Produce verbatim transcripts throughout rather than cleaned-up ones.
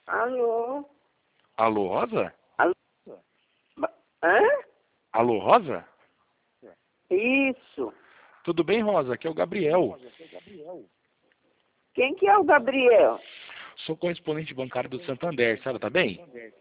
Alô? Alô, Rosa? Alô? Hã? Alô, Rosa? Isso. Tudo bem, Rosa? Aqui é o Gabriel. Quem que é o Gabriel? Sou correspondente bancário do Santander, senhora tá bem?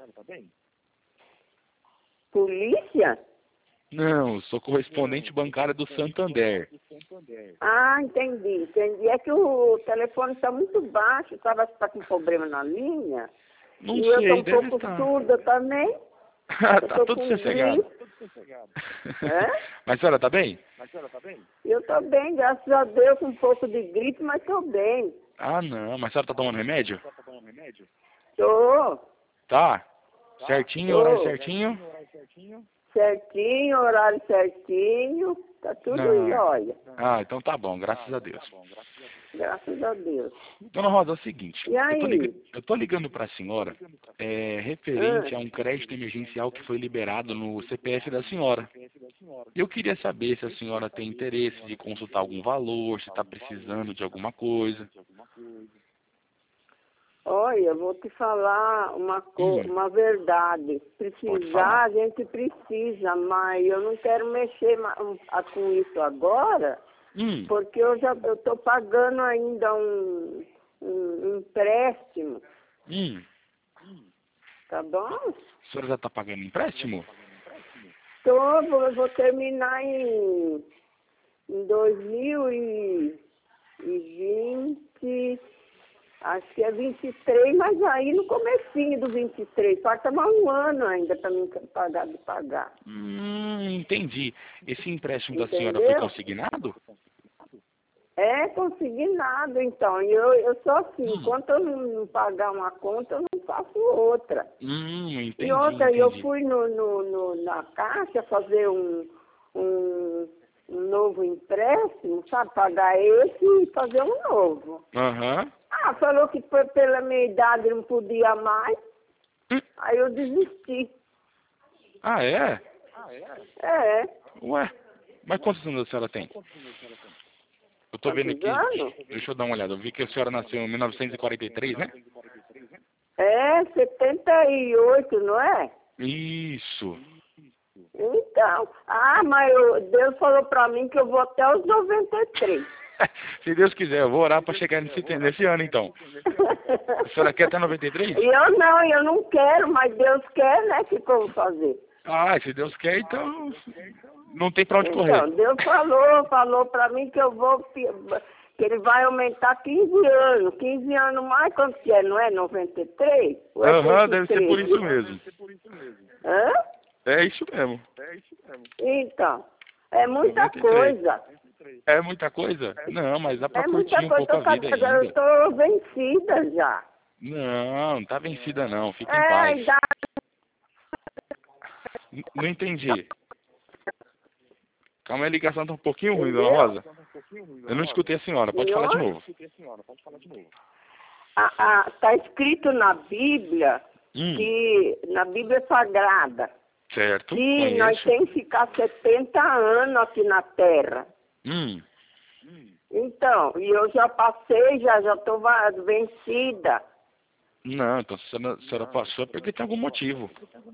Polícia? Não, sou correspondente bancário do Santander. Ah, entendi, entendi. É que o telefone está muito baixo, estava tá com problema na linha. Não e eu sei, estou um deve pouco estar. surda também. tá Eu tô tudo com sossegado. gripe. É? Mas a senhora tá bem? Eu estou bem, graças a Deus, com um pouco de gripe, mas estou bem. Ah, não, mas a senhora tá tomando remédio? Estou. Tá. Certinho, horário certinho? Certinho, horário certinho, tá tudo Não. jóia. Ah, então tá bom, graças a Deus. Graças a Deus. Dona Rosa, é o seguinte, E eu tô, liga... aí? eu tô ligando pra senhora é, referente Ah, a um crédito emergencial que foi liberado no C P F da senhora. Eu queria saber se a senhora tem interesse de consultar algum valor, se está precisando de alguma coisa. olha, eu vou te falar uma, co Hum, uma verdade. pode Precisar, falar. a gente precisa, mas eu não quero mexer ma- um- a- com isso agora, Hum, porque eu já eu estou pagando ainda um, um empréstimo, hum. tá bom? A senhora já está pagando empréstimo? Tô, vou, eu vou terminar em, em dois mil e vinte, acho que é vinte e três, mas aí no comecinho do vinte e três, falta mais um ano ainda para mim pagar de pagar. Hum, entendi. Esse empréstimo da senhora foi Entendeu? consignado? É consignado, então. E eu, eu sou assim, Hum, enquanto eu não, não pagar uma conta, eu não faço outra. hum, E entendi, outra, eu entendi. fui no, no, no- na caixa fazer um, um, um novo empréstimo, sabe? Pagar esse e fazer um novo. Aham. Ah, falou que foi pela minha idade não podia mais, Hum, aí eu desisti. Ah, é? É, Ué, mas quantos anos a senhora tem? Eu tô vendo quantos aqui, anos? deixa eu dar uma olhada. Eu vi que a senhora nasceu em mil novecentos e quarenta e três, né? É, setenta e oito, não é? Isso. Então, ah, mas eu- Deus falou pra mim que eu vou até os noventa e três. Se Deus quiser, eu vou orar para chegar nesse, nesse ano, então. A senhora quer até noventa e três? E eu não, eu não quero, mas Deus quer, né? Que como fazer? Ah, se Deus quer, então não tem pra onde correr. Então, Deus falou, falou pra mim que eu vou, pi- que ele vai aumentar quinze anos. quinze anos mais, quanto que é? Não é noventa e três? Ou é Aham, deve ser por cento e treze? isso mesmo. Hã? É isso mesmo. Então, é muita noventa e três. coisa. É muita coisa? Não, mas dá pra É curtir muita um coisa. pouco Eu a vida tô, agora eu ainda. tô vencida já. Não, não tá vencida não, fica em É, a paz. idade. N- Não entendi. Calma aí, a ligação tá um pouquinho ruim, dona Entendeu? Rosa. Eu não escutei a senhora, pode falar de Senhor? novo. Está escrito na Bíblia, Hum, que na Bíblia Sagrada, certo, que nós conheço. temos que ficar setenta anos aqui na Terra. Hum, Então, e eu já passei, já já estou vencida. não, então se a senhora, a senhora passou é porque tem algum motivo.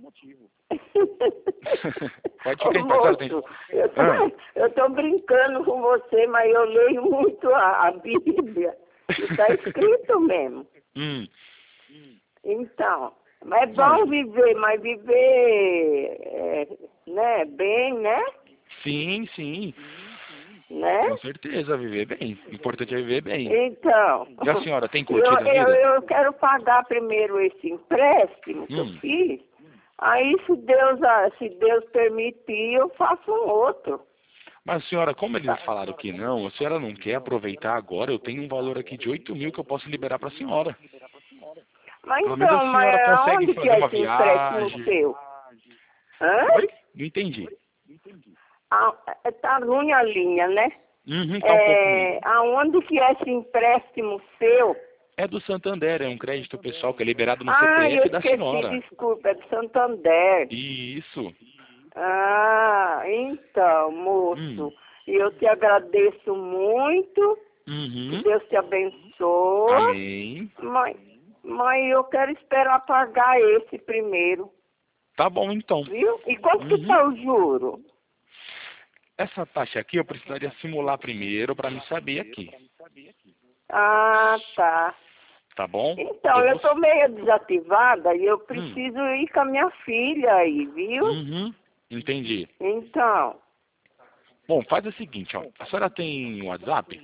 Pode Ô ficar em paz, a senhora tem... moço, eu tô, Ah, eu tô brincando com você, mas eu leio muito a, a Bíblia. Está escrito mesmo. hum, Então, é bom mas, viver, mas viver, é, né, bem, né? sim, sim, Né? com certeza, viver bem. O importante é viver bem. Então, E a senhora tem eu, curtido a eu, vida? eu quero pagar primeiro esse empréstimo que eu Hum, fiz. Aí, se Deus, ah, se Deus permitir, eu faço um outro. mas senhora, como eles Tá? falaram que não, a senhora não quer aproveitar agora, eu tenho um valor aqui de oito mil que eu posso liberar para a senhora. Mas Pelo menos então, a senhora mas consegue aonde que fazer é uma esse empréstimo viagem. seu? Hã? Oi? Não entendi. Ah, tá ruim a linha, né? Uhum, tá um pouco ruim. É, aonde que é esse empréstimo seu? É do Santander, é um crédito pessoal que é liberado no Ah, eu C P F da esqueci, senhora. desculpa, é de Santander. Isso. Ah, então, Hum. moço, eu te agradeço muito, que Uhum. Deus te abençoe, Amém. mas, Mãe, eu quero esperar pagar esse primeiro, Tá bom, então. viu? E quanto que Uhum. tá o juro? Essa taxa aqui eu precisaria simular primeiro para me saber aqui. Ah, tá. Tá bom? Então, Eu eu vou... tô meio desativada e eu Hum. preciso ir com a minha filha aí, viu? Uhum. Entendi. Então, Bom, faz o seguinte, ó. A senhora tem WhatsApp?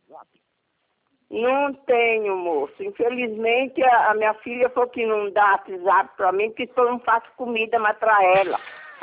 não tenho, moço. Infelizmente, a, a minha filha falou que não dá WhatsApp pra mim, porque eu não faço comida mais pra ela.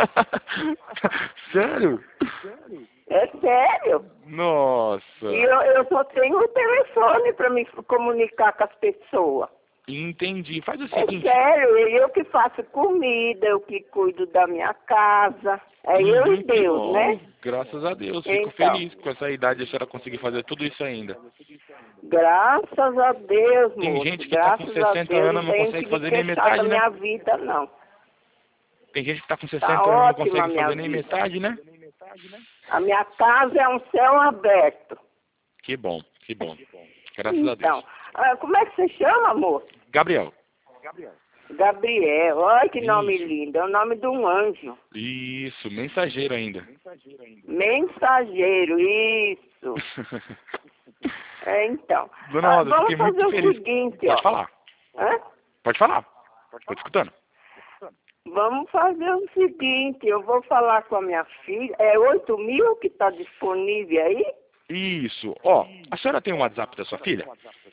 Sério? É sério. Nossa. E eu, eu só tenho o telefone pra me comunicar com as pessoas. Entendi. Faz o É seguinte. sério, eu que faço comida, eu que cuido da minha casa. É eu Uhum, e que Deus, bom. né? Graças a Deus. Fico Então, feliz que com essa idade a senhora conseguir fazer tudo isso ainda. graças a Deus, Tem moço. gente que tá com Graças a sessenta Deus, anos não e não tenho consegue que me fazer nem queixar da metade, né? minha vida, não. Tem gente que tá com Tá sessenta anos e não ótima a consegue minha fazer nem vida. metade, né? A minha casa é um céu aberto. Que bom, que bom. Graças a Então, Deus. ah, como é que você chama, moço? Gabriel. Gabriel. Olha que nome Isso. lindo. É o nome de um anjo. Isso, mensageiro ainda. Mensageiro, isso. É, então. Dona Ah, Rosa, eu vamos fiquei muito fazer o feliz. seguinte, Pode ó. falar. Hã? Pode falar. Tô te escutando. Vamos fazer o seguinte, eu vou falar com a minha filha. É oito mil que está disponível aí? Isso. Ó, a senhora tem um WhatsApp da sua filha?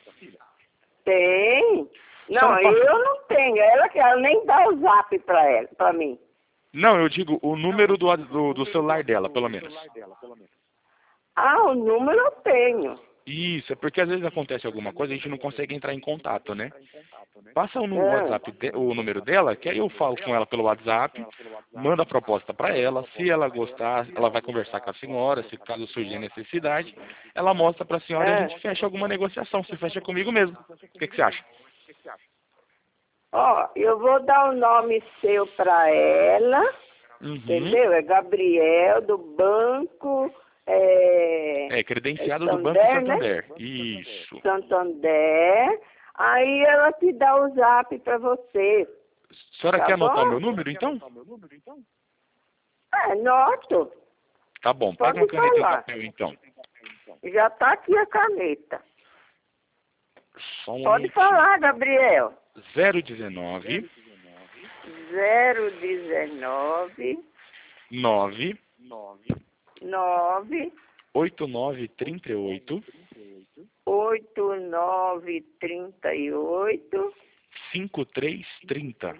Tem. Não, Senhora passa- eu não tenho. Ela que ela nem dá o zap para ela, para mim. Não, eu digo o número do, do, do celular dela, pelo menos. Ah, o número eu tenho. Isso, é porque às vezes acontece alguma coisa e a gente não consegue entrar em contato, né? Passa no Ah, WhatsApp de- o número dela, que aí eu falo com ela pelo WhatsApp, mando a proposta para ela, se ela gostar, ela vai conversar com a senhora, se caso surgir necessidade, ela mostra para a senhora e a ah. gente fecha alguma negociação, se fecha comigo mesmo. O que, que você acha? Ó, eu vou dar o nome seu para ela, Uhum. entendeu? É Gabriel, do banco é, É, credenciado é do Banco Santander, né? Santander. Isso. Santander. Aí ela te dá o zap para você. A senhora Tá quer anotar o bom? meu número, então? É, noto. Tá bom, pega Pode uma caneta e falar. papel, então. Já tá aqui a caneta. Só um Pode momentinho. falar, Gabriel. zero dezenove, zero dezenove, nove, nove, oito nove três oito, oito nove, trinta e oito, cinco três trinta.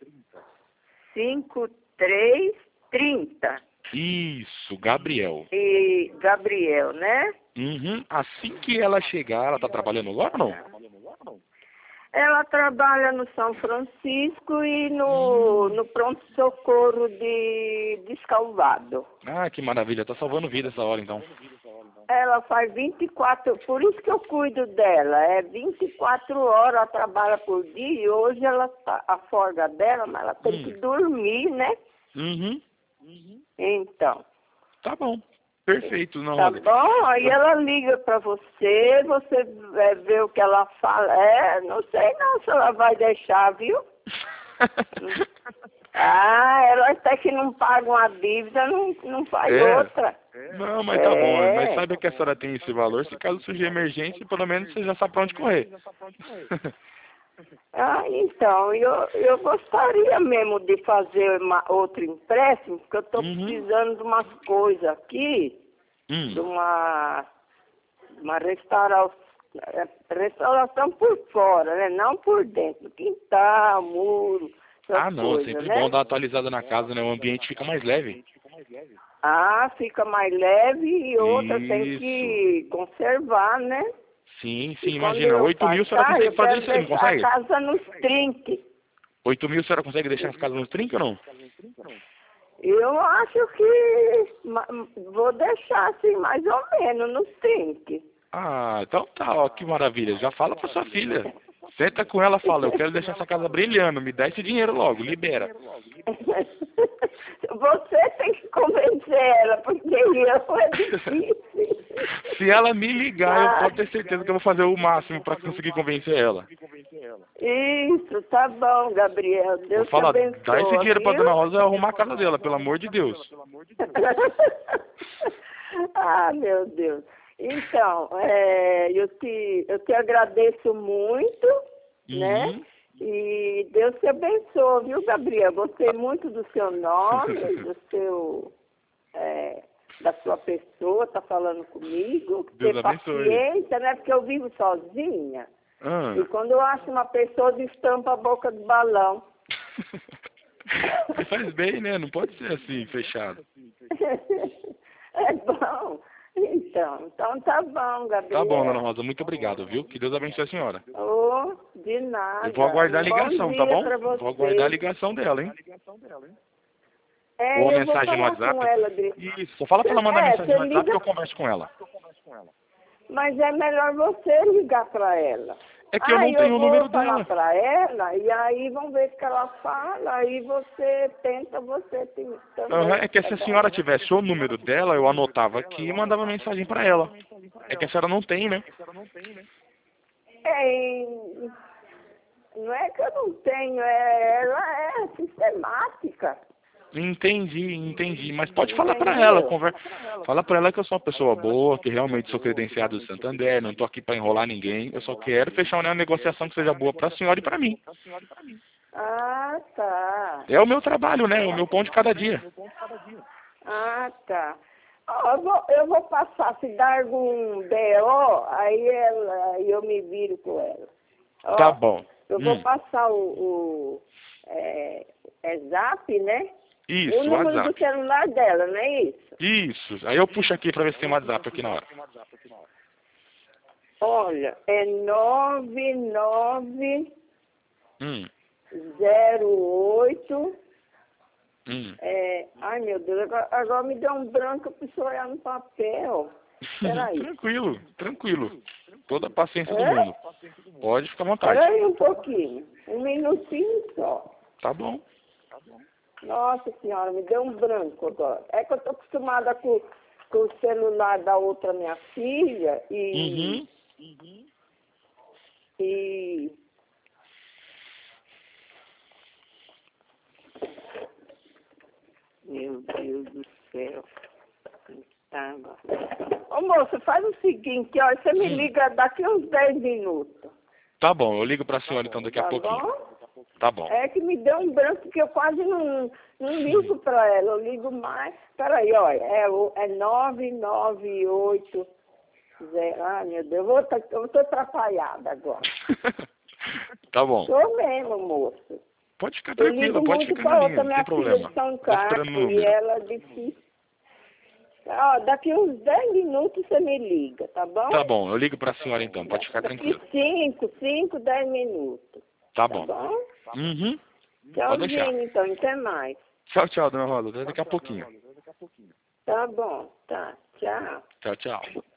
cinco três trinta. Isso, Gabriel. E Gabriel, né? Uhum. Assim que ela chegar, ela tá trabalhando agora ou não? Ela trabalha no São Francisco e no, no pronto-socorro de Descalvado. Ah, que maravilha, tá salvando vida essa hora então. Ela faz vinte e quatro, por isso que eu cuido dela, é vinte e quatro horas, ela trabalha por dia e hoje ela tá, a folga dela, mas ela tem Hum. que dormir, né? Uhum. Então, Tá bom. Perfeito, não, tá Rosa. bom? Aí ela liga pra você, você é, vê o que ela fala. É, não sei não se ela vai deixar, viu? Ah, ela até que não paga uma dívida, não, não faz É. outra. Não, mas tá bom. É. Mas saiba que a senhora tem esse valor, se caso surgir emergência, pelo menos você já sabe pra onde correr. Ah, então, eu, eu gostaria mesmo de fazer uma, outro empréstimo, porque eu estou Uhum. precisando de umas coisas aqui, de Hum. uma, uma restauração, restauração por fora, né? Não por dentro, quintal, muro, essas Ah, não, coisas, sempre né? bom dar uma atualizada na casa, né? O ambiente fica mais leve. Ah, fica mais leve e outra tem Isso. que conservar, né? Sim, E sim, quando imagina. eu oito mil a senhora passar, consegue eu fazer quero isso aí, não deixar consegue? a casa nos trinques. oito mil a senhora consegue deixar as casas nos trinques ou não? Eu acho que ma- vou deixar assim, mais ou menos, nos trinques. Ah, então tá, ó, que maravilha. Já fala pra sua filha. Senta com ela e fala, eu quero deixar essa casa brilhando, me dá esse dinheiro logo, libera. Você tem que convencer ela, porque eu é difícil. Se ela me ligar, eu Ah. posso ter certeza que eu vou fazer o máximo pra conseguir convencer ela. Isso, tá bom, Gabriel. Vou Deus te falar, abençoe. dá esse dinheiro pra viu? Dona Rosa arrumar a casa dela, pelo amor de Deus. Ah, meu Deus. Então, é, eu, te, eu te agradeço muito, né? Uhum. E Deus te abençoe, viu, Gabriel? Gostei muito do seu nome, do seu, é, da sua pessoa, tá falando comigo. Deus Ter abençoe. paciência, né? Porque eu vivo sozinha. Ah. E quando eu acho uma pessoa, destampa a boca do balão. Você faz bem, né? Não pode ser assim, fechado. É bom. Então, então tá bom, Gabriel. Tá bom, Dona Rosa, muito obrigado, viu? Que Deus abençoe a senhora. Oh, de nada. Eu vou aguardar a Um ligação, bom tá dia bom? pra você. Vou aguardar a ligação dela, hein? É, Ou a eu vou mensagem no falar com WhatsApp. ela. De... Isso, só fala pra ela mandar É, mensagem você no WhatsApp liga... que eu converso com ela. Mas é melhor você ligar pra ela. É que eu não Aí tenho o número eu vou falar dela. pra ela e aí vamos ver o que ela fala. Aí você tenta, você tem, também. Uhum, é que se tá a bom? senhora tivesse o número dela, eu anotava aqui e mandava mensagem pra ela. É que a senhora não tem, né? É, não é que eu não tenho, é, ela é sistemática. Entendi, entendi. Mas pode falar pra Entendeu? ela, conver... fala pra ela que eu sou uma pessoa boa, que realmente sou credenciado do Santander, não tô aqui pra enrolar ninguém, eu só quero fechar uma negociação que seja boa pra senhora e pra mim. Ah, tá. É o meu trabalho, né? É o meu pão de cada dia. Ah, tá. Ó, eu, vou, eu vou passar, se dar algum B O, aí ela, aí eu me viro com ela. Ó, Tá bom. eu Hum. vou passar o, o é, é Zap, né? Isso, O número WhatsApp. do celular dela, não é isso? Isso. Aí eu puxo aqui pra ver se tem WhatsApp aqui na hora. Olha, é nove nove Hum. zero oito. Hum. É, ai, meu Deus, agora, agora me deu um branco, eu preciso olhar no papel. Peraí. Tranquilo, tranquilo. Toda a paciência do É? mundo. Pode ficar à vontade. Peraí um pouquinho. Um minutinho só. Tá bom. Nossa senhora, me deu um branco agora. É que eu tô acostumada com, com o celular da outra minha filha e... Uhum. E... Meu Deus do céu. Tá agora. Ô moço, faz o seguinte, ó, você me Hum. liga daqui uns dez minutos. Tá bom, eu ligo pra senhora então daqui a Tá pouquinho. bom? Tá bom. É que me deu um branco que eu quase não, não ligo pra ela, eu ligo mais. Peraí, olha, é, o- é nove nove oito zero. Ai, meu Deus, eu vou tá- eu tô atrapalhada agora. Tá bom. Tô mesmo, moço. Pode ficar Eu ligo tranquila, pode muito ficar pra na outra linha, não tem minha filha problema. de São Tô esperando o Carlos e número. ela disse... Ó, daqui uns dez minutos você me liga, tá bom? Tá bom, eu ligo pra senhora então, pode ficar Daqui tranquila. cinco, cinco, dez minutos. Tá Tá bom. bom? Uhum. Pode deixar. Tchauzinho, então, até mais. Tchau, tchau, dona Rosa. Até daqui a pouquinho. Tá bom, tá. Tchau. Tchau, tchau.